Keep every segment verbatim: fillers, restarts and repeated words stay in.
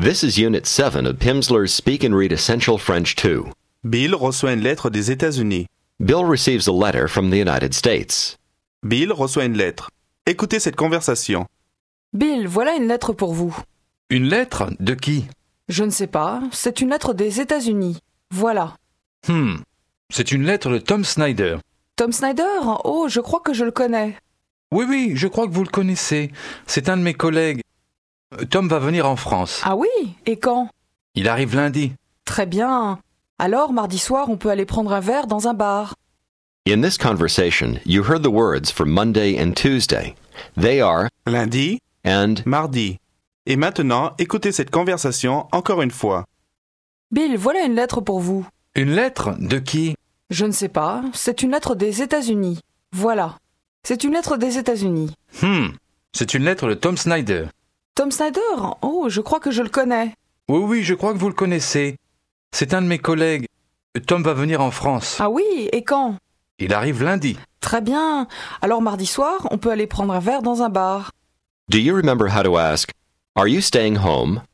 This is Unit seven of Pimsleur's Speak and Read Essential French two. Bill reçoit une lettre des États-Unis. Bill receives a letter from the United States. Bill reçoit une lettre. Écoutez cette conversation. Bill, voilà une lettre pour vous. Une lettre? De qui? Je ne sais pas, c'est une lettre des États-Unis. Voilà. Hmm. C'est une lettre de Tom Snyder. Tom Snyder? Oh, je crois que je le connais. Oui, oui, je crois que vous le connaissez. C'est un de mes collègues. Euh, Tom va venir en France. Ah oui? Et quand? Il arrive lundi. Très bien. Alors, mardi soir, on peut aller prendre un verre dans un bar. In this conversation, you heard the words for Monday and Tuesday. They are Lundi, and mardi. Et maintenant, écoutez cette conversation encore une fois. Bill, voilà une lettre pour vous. Une lettre? De qui? Je ne sais pas, c'est une lettre des États-Unis. Voilà. C'est une lettre des États-Unis. Hmm. C'est une lettre de Tom Snyder. Tom Snyder? Oh, je crois que je le connais. Oui, oui, je crois que vous le connaissez. C'est un de mes collègues. Euh, Tom va venir en France. Ah oui? Et quand? Il arrive lundi. Très bien. Alors, mardi soir, on peut aller prendre un verre dans un bar. do you remember how to ask, Are you staying home?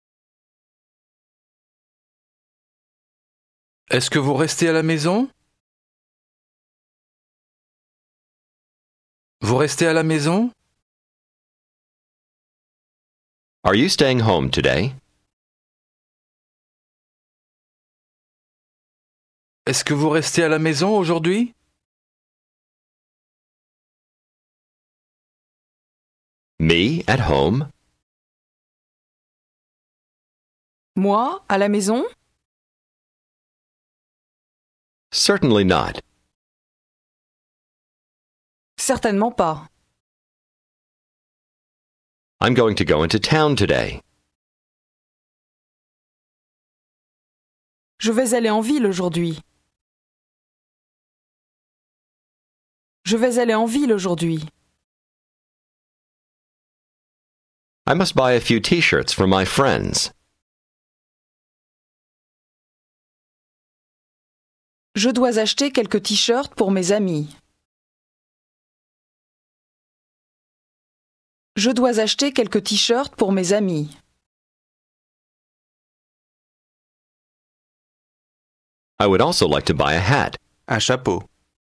Est-ce que vous restez à la maison? Vous restez à la maison? Are you staying home today? Est-ce que vous restez à la maison aujourd'hui? Me at home? Moi, à la maison? Certainly not. Certainement pas. I'm going to go into town today. Je vais aller en ville aujourd'hui. Je vais aller en ville aujourd'hui. I must buy a few t-shirts for my friends. Je dois acheter quelques t-shirts pour mes amis. Je dois acheter quelques t-shirts pour mes amis. I would also like to buy a hat. Un chapeau.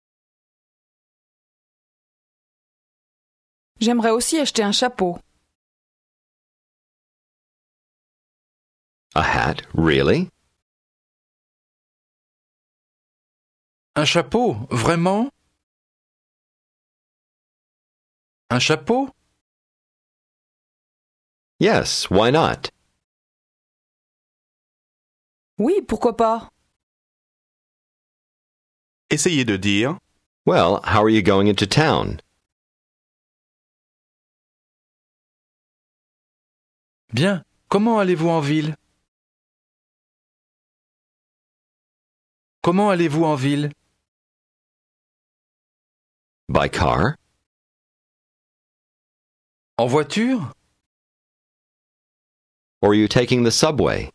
J'aimerais aussi acheter un chapeau. A hat? Really? Un chapeau? Vraiment? Un chapeau? Yes, why not? Oui, pourquoi pas? Essayez de dire Well, how are you going into town? Bien. Comment allez-vous en ville? Comment allez-vous en ville? By car? En voiture? Or are you taking the subway?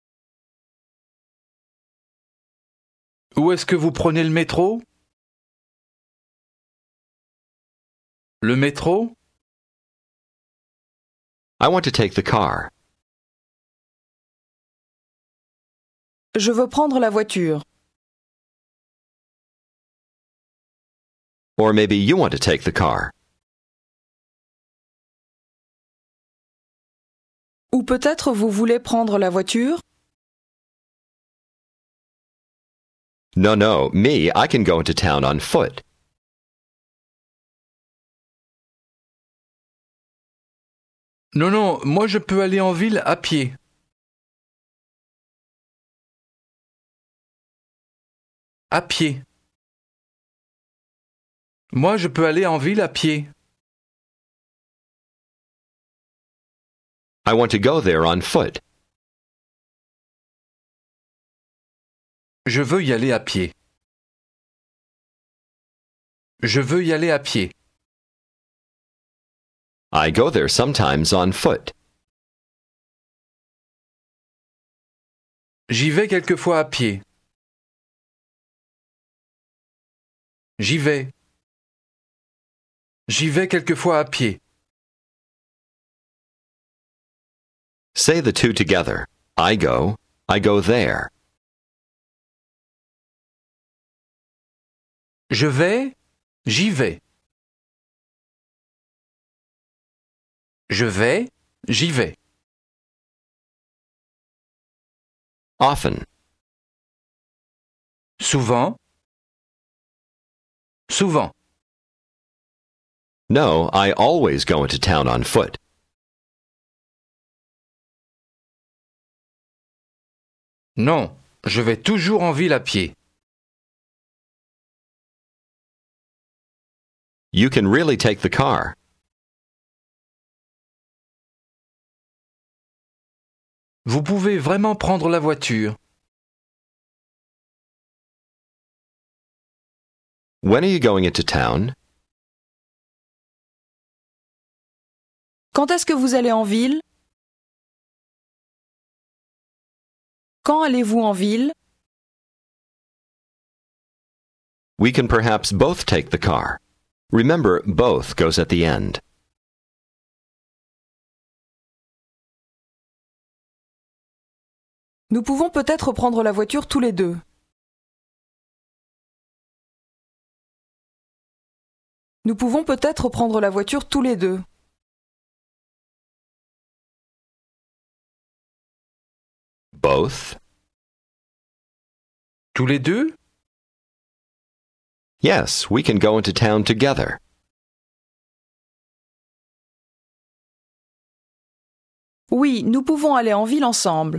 Où est-ce que vous prenez le métro? Le métro? I want to take the car. Je veux prendre la voiture. Or maybe you want to take the car. Ou peut-être vous voulez prendre la voiture? No, no, me, I can go into town on foot. Non, non, moi je peux aller en ville à pied. À pied. Moi je peux aller en ville à pied. I want to go there on foot. Je veux y aller à pied. Je veux y aller à pied. I go there sometimes on foot. J'y vais quelquefois à pied. J'y vais. J'y vais quelquefois à pied. Say the two together. I go, I go there. Je vais, j'y vais. Je vais, j'y vais. Often. Souvent. Souvent. No, I always go into town on foot. Non, je vais toujours en ville à pied. You can really take the car. Vous pouvez vraiment prendre la voiture. When are you going into town? Quand est-ce que vous allez en ville? Quand allez-vous en ville? We can perhaps both take the car. Remember, both goes at the end. Nous pouvons peut-être prendre la voiture tous les deux. Nous pouvons peut-être prendre la voiture tous les deux. Both? Tous les deux? Yes, we can go into town together. Oui, nous pouvons aller en ville ensemble.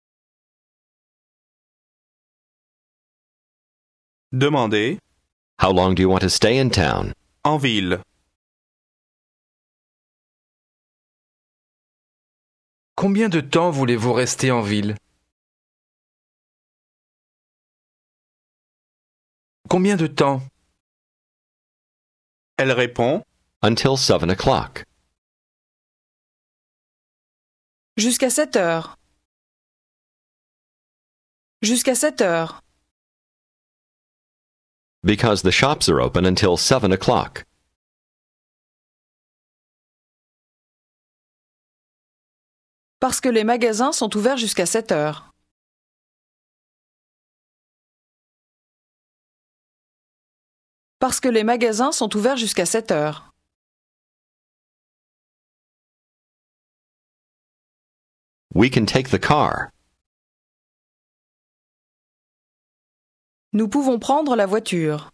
Demandez. How long do you want to stay in town? En ville. Combien de temps voulez-vous rester en ville? Combien de temps? Elle répond. Until seven o'clock. Jusqu'à sept heures. Jusqu'à sept heures. Because the shops are open until seven o'clock. Parce que les magasins sont ouverts jusqu'à sept heures. Parce que les magasins sont ouverts jusqu'à sept heures. We can take the car. Nous pouvons prendre la voiture.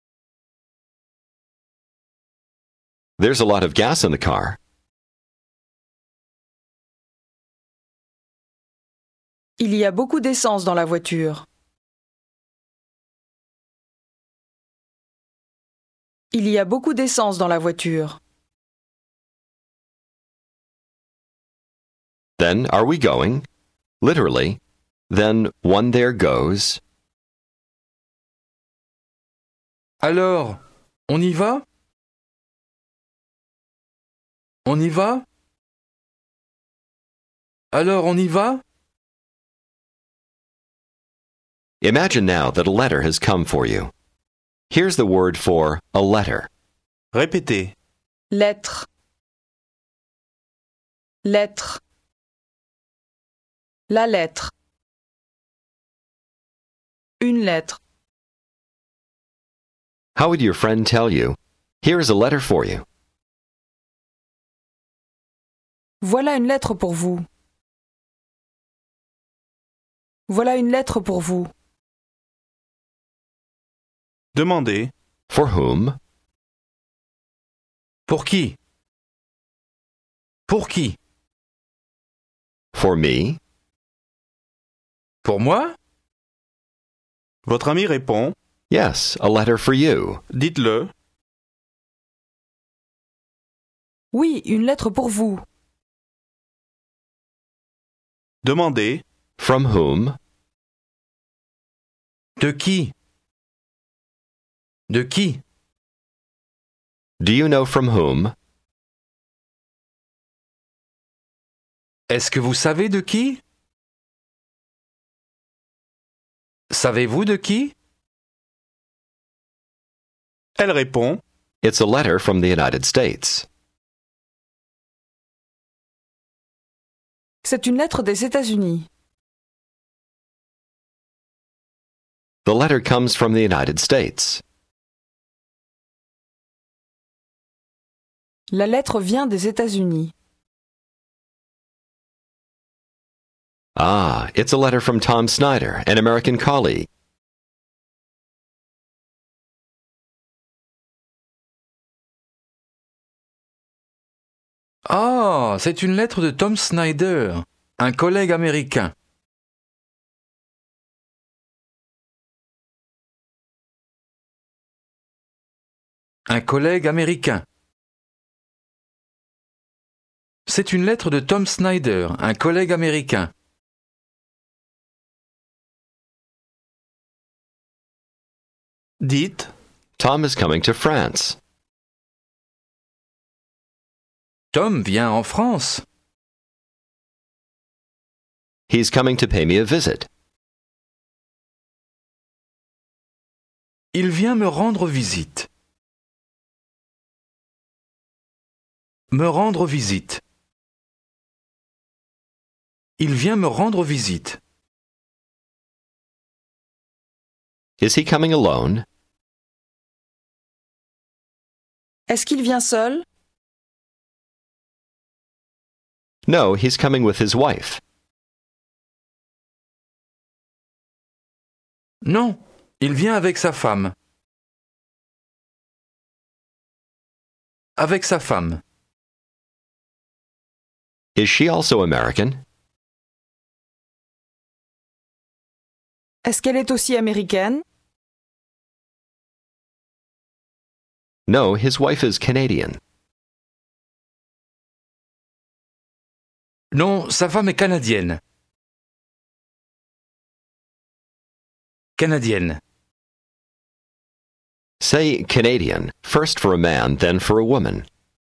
There's a lot of gas in the car. Il y a beaucoup d'essence dans la voiture. Il y a beaucoup d'essence dans la voiture. Then are we going? Literally, then one there goes. Alors, on y va? On y va? Alors, on y va? Imagine now that a letter has come for you. Here's the word for a letter. Répétez. Lettre. Lettre. La lettre. Une lettre. How would your friend tell you, here's a letter for you? Voilà une lettre pour vous. Voilà une lettre pour vous. Demandez. For whom? Pour qui? Pour qui? For me? Pour moi? Votre ami répond. Yes, a letter for you. Dites-le. Oui, une lettre pour vous. Demandez. From whom? De qui? De qui? Do you know from whom? Est-ce que vous savez de qui? Savez-vous de qui? Elle répond. It's a letter from the United States. C'est une lettre des États-Unis. The letter comes from the United States. La lettre vient des États-Unis. Ah, it's a letter from Tom Snyder, an American colleague. Ah, c'est une lettre de Tom Snyder, un collègue américain. Un collègue américain. C'est une lettre de Tom Snyder, un collègue américain. Dites, Tom is coming to France. Tom vient en France. He's coming to pay me a visit. Il vient me rendre visite. Me rendre visite. Il vient me rendre visite. Is he coming alone? Est-ce qu'il vient seul? No, he's coming with his wife. Non, il vient avec sa femme. Avec sa femme. Is she also American? Est-ce qu'elle est aussi américaine? No, his wife is Canadian. Non, sa femme est canadienne. Canadienne. Say Canadian, first for a man, then for a woman.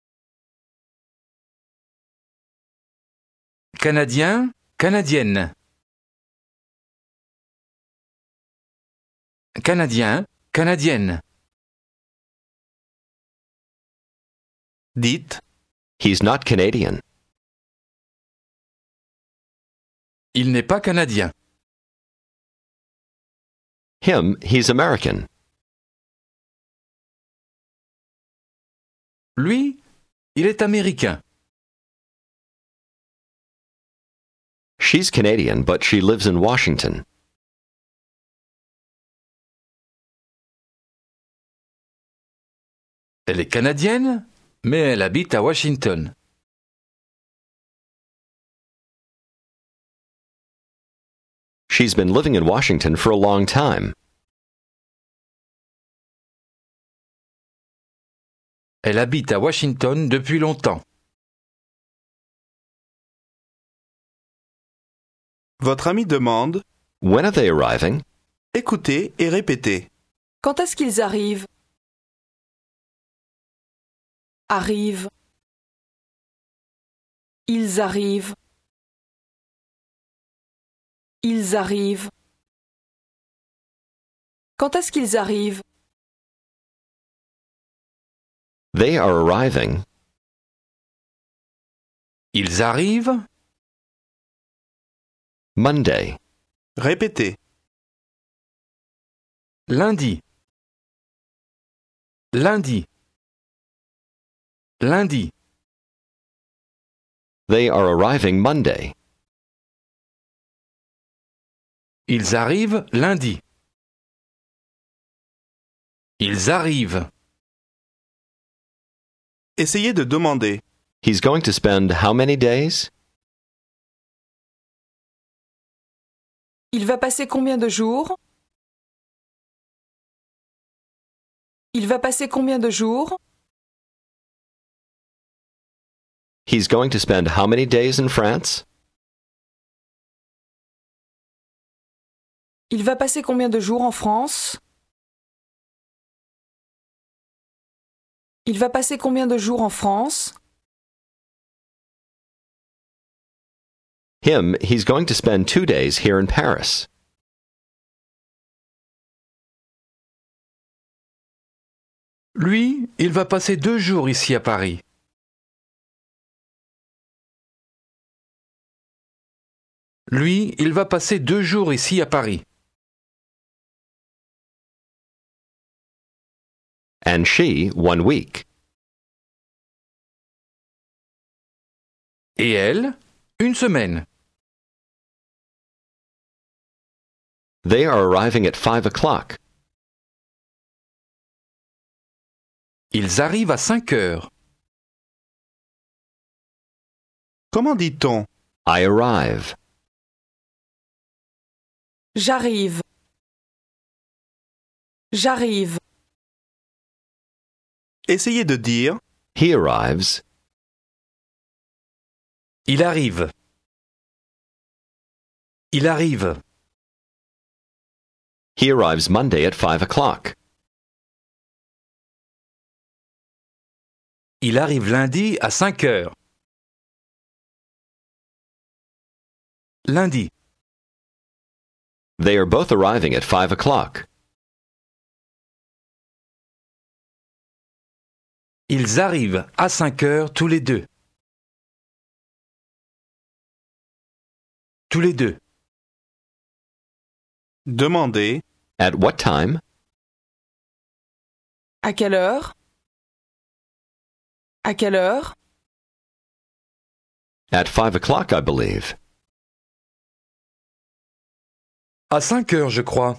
Canadien, canadienne. Canadien, canadienne. dites, He's not Canadian. Il n'est pas canadien. Him, he's American. Lui, il est américain. She's Canadian, but she lives in Washington. Elle est canadienne, mais elle habite à Washington. She's been living in Washington for a long time. Elle habite à Washington depuis longtemps. votre ami demande, When are they arriving? écoutez et répétez. Quand est-ce qu'ils arrivent? Arrivent. Ils arrivent. Ils arrivent. Quand est-ce qu'ils arrivent? They are arriving. Ils arrivent Monday. Répétez. lundi. Lundi. Lundi. They are arriving Monday. Ils arrivent lundi. Ils arrivent. Essayez de demander. He's going to spend how many days? Il va passer combien de jours? Il va passer combien de jours? He's going to spend how many days in France? Il va passer combien de jours en France? Il va passer combien de jours en France? Him, he's going to spend two days here in Paris. Lui, il va passer deux jours ici à Paris. Lui, il va passer deux jours ici à Paris. And she, one week. Et elle, une semaine. They are arriving at five o'clock. Ils arrivent à cinq heures. Comment dit-on? I arrive. J'arrive. J'arrive. Essayez de dire He arrives. Il arrive. Il arrive. He arrives Monday at five o'clock. Il arrive lundi à cinq heures. Lundi. They are both arriving at five o'clock. Ils arrivent à cinq heures tous les deux. Tous les deux. demander, At what time? À quelle heure? À quelle heure? At five o'clock, I believe. À cinq heures, je crois.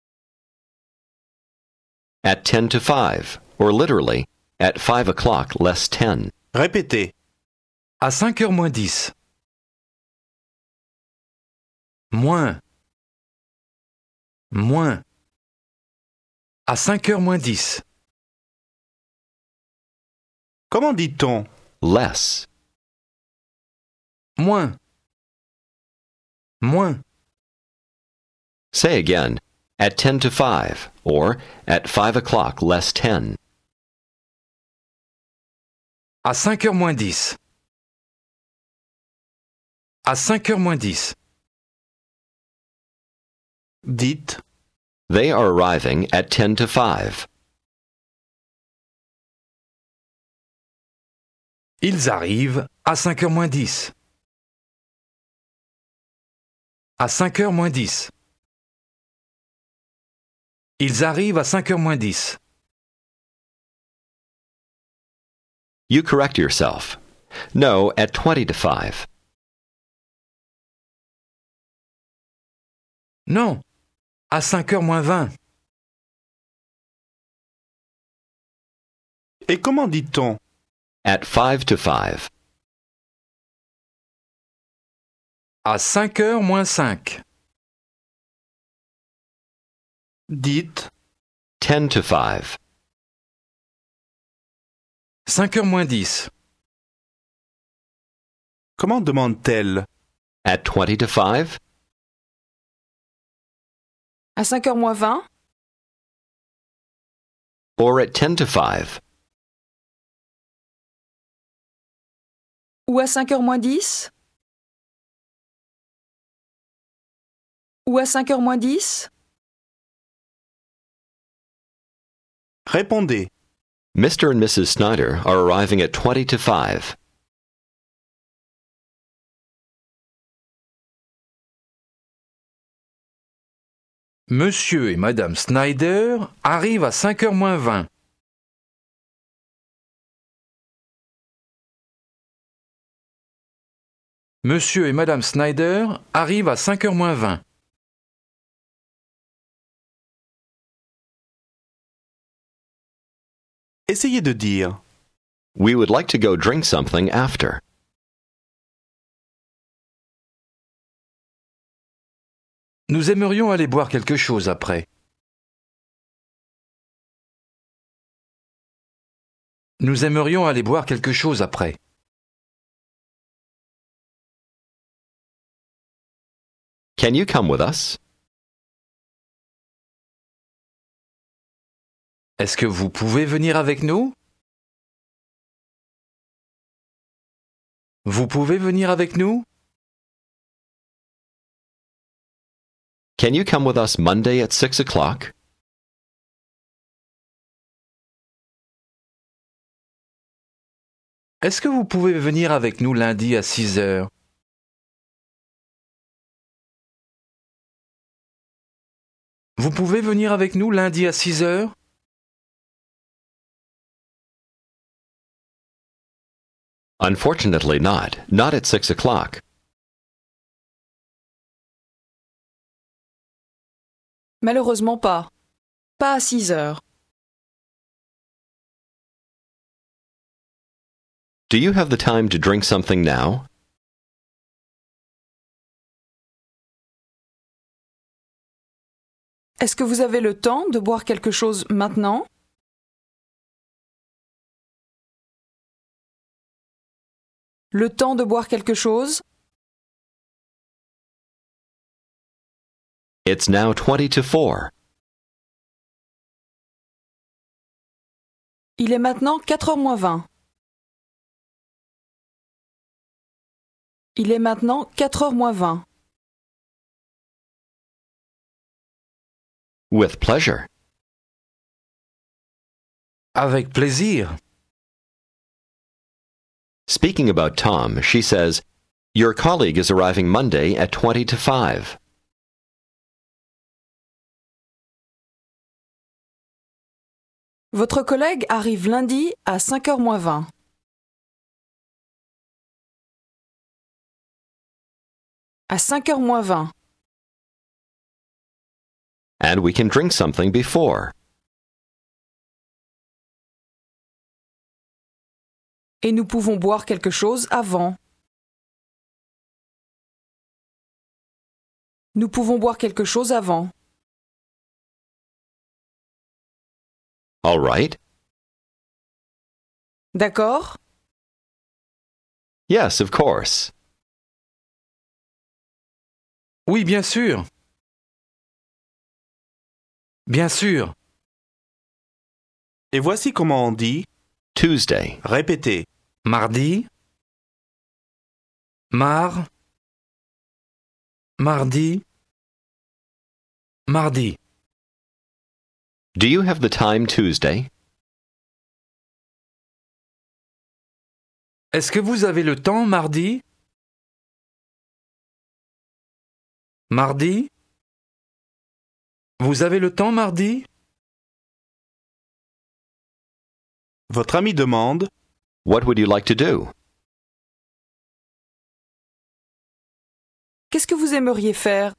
At ten to five, or literally, at five o'clock less ten. répétez, À cinq heures moins dix. Moins. Moins. À cinq heures moins dix. comment dit-on? Less. Moins. Moins. Say again. At ten to five, or at five o'clock less ten. À cinq heures moins dix. À cinq heures moins dix. Dites, They are arriving at ten to five. Ils arrivent à cinq heures moins dix. À cinq heures moins dix. Ils arrivent à cinq heures moins dix. You correct yourself. No, at twenty to five. Non, à cinq heures moins vingt. et comment dit-on? At five to five. À cinq heures moins cinq. Dites, Ten to five. cinq heures moins dix. comment demande-t-elle? At twenty to five. À cinq heures moins vingt? Or at ten to five. Ou à cinq heures moins dix? Ou à cinq heures moins dix? Répondez, Mister and Missus Snyder are arriving at twenty to five. Monsieur et Madame Snyder arrivent à cinq heures moins vingt. Monsieur et Madame Snyder arrivent à cinq heures moins vingt. essayez de dire, We would like to go drink something after. Nous aimerions aller boire quelque chose après. Nous aimerions aller boire quelque chose après. Can you come with us? Est-ce que vous pouvez venir avec nous? Vous pouvez venir avec nous? Can you come with us Monday at six o'clock? Est-ce que vous pouvez venir avec nous lundi à six heures? Vous pouvez venir avec nous lundi à six heures? Unfortunately not. Not at six o'clock. Malheureusement pas. Pas à six heures. Do you have the time to drink something now? Est-ce que vous avez le temps de boire quelque chose maintenant? Le temps de boire quelque chose? It's now twenty to four. Il est maintenant quatre heures moins vingt. Il est maintenant quatre heures moins vingt. With pleasure. Avec plaisir. Speaking about Tom, she says, "Your colleague is arriving Monday at twenty to five. Votre collègue arrive lundi à cinq heures moins vingt. À cinq heures moins vingt. And we can drink something before." Et nous pouvons boire quelque chose avant. Nous pouvons boire quelque chose avant. All right. D'accord? Yes, of course. Oui, bien sûr. Bien sûr. Et voici comment on dit Tuesday. répétez. Mardi. Mar. Mardi. Mardi. Do you have the time Tuesday? Est-ce que vous avez le temps mardi? Mardi? Vous avez le temps mardi? Votre ami demande What would you like to do? Qu'est-ce que vous aimeriez faire?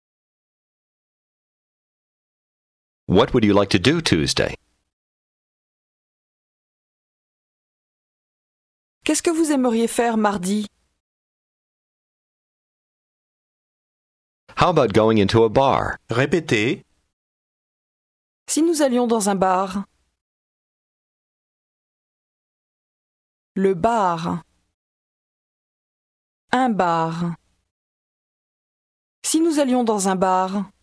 What would you like to do Tuesday? Qu'est-ce que vous aimeriez faire mardi? How about going into a bar? répétez. Si nous allions dans un bar. Le bar. Un bar. Si nous allions dans un bar.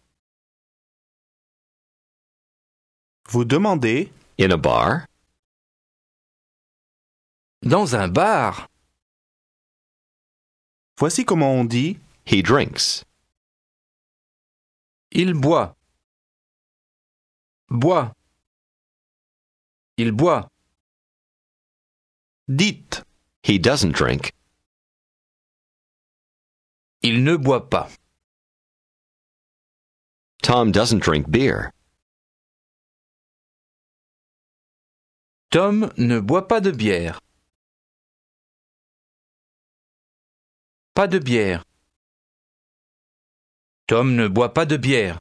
Vous demandez In a bar? Dans un bar. voici comment on dit He drinks. Il boit. Boit. Il boit. dites. He doesn't drink. Il ne boit pas. Tom doesn't drink beer. Tom ne boit pas de bière. Pas de bière. Tom ne boit pas de bière.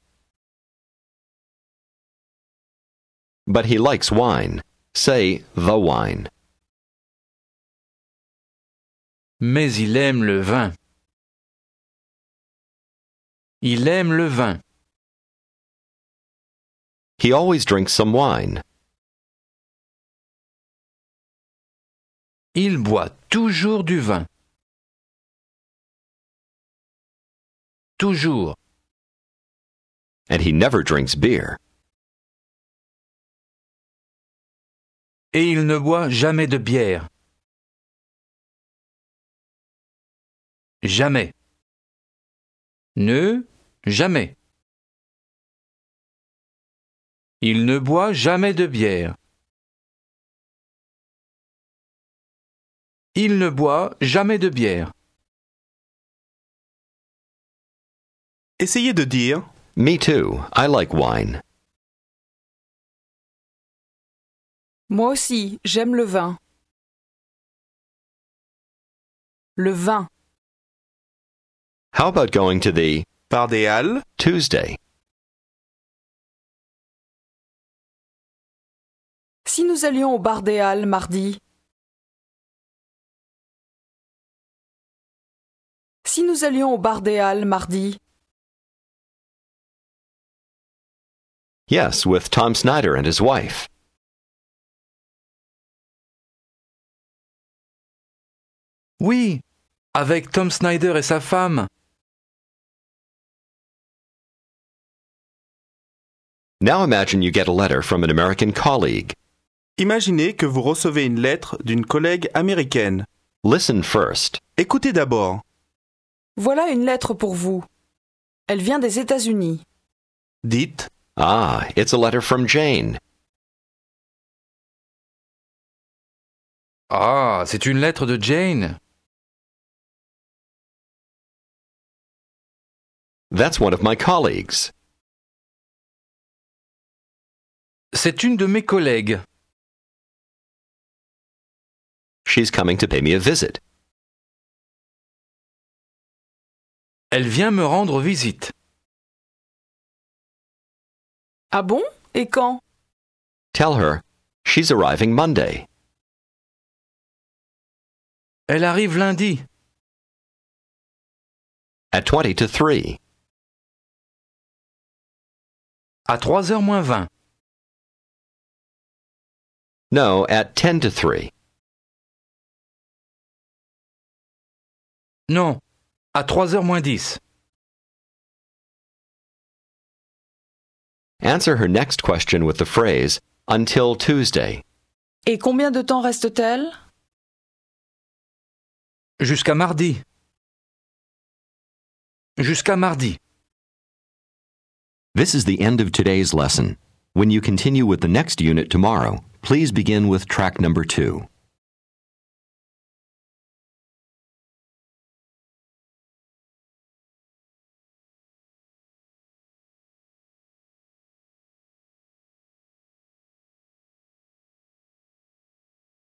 But he likes wine. Say the wine. Mais il aime le vin. Il aime le vin. He always drinks some wine. Il boit toujours du vin. Toujours. And he never drinks beer. Et il ne boit jamais de bière. Jamais. Ne, jamais. Il ne boit jamais de bière. Il ne boit jamais de bière. Essayez de dire Me too. I like wine. Moi aussi, j'aime le vin. Le vin. How about going to the Par des halles. Tuesday? Si nous allions au bar des Halles mardi. Si nous allions au bar des Halles mardi. Yes, with Tom Snyder and his wife. Oui, avec Tom Snyder et sa femme. Now imagine you get a letter from an American colleague. Imaginez que vous recevez une lettre d'une collègue américaine. Listen first. Écoutez d'abord. Voilà une lettre pour vous. Elle vient des États-Unis. Dites Ah, it's a letter from Jane. Ah, c'est une lettre de Jane. That's one of my colleagues. C'est une de mes collègues. She's coming to pay me a visit. Elle vient me rendre visite. Ah bon? Et quand? Tell her she's arriving Monday. Elle arrive lundi. At twenty to three. À trois heures moins vingt. No, at ten to three. Non, à trois heures moins dix. Answer her next question with the phrase, until Tuesday. Et combien de temps reste-t-elle? Jusqu'à mardi. Jusqu'à mardi. This is the end of today's lesson. When you continue with the next unit tomorrow, please begin with track number two.